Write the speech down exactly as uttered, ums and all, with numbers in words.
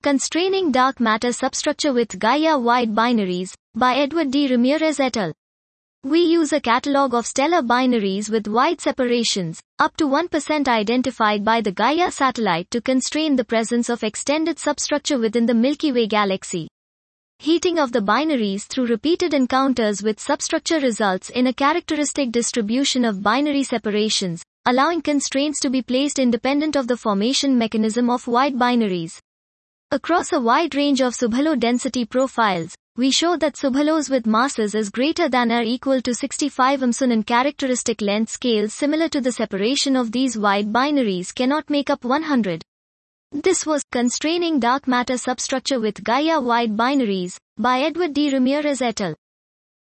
Constraining Dark Matter Substructure with Gaia-Wide Binaries, by Edward D. Ramirez et al. We use a catalog of stellar binaries with wide separations, up to one percent identified by the Gaia satellite to constrain the presence of extended substructure within the Milky Way galaxy. Heating of the binaries through repeated encounters with substructure results in a characteristic distribution of binary separations, allowing constraints to be placed independent of the formation mechanism of wide binaries. Across a wide range of subhalo density profiles, we show that subhalos with masses is greater than or equal to sixty-five Amson and characteristic length scales similar to the separation of these wide binaries cannot make up one hundred. This was Constraining Dark Matter Substructure with Gaia-Wide Binaries, by Edward D. Ramirez et al.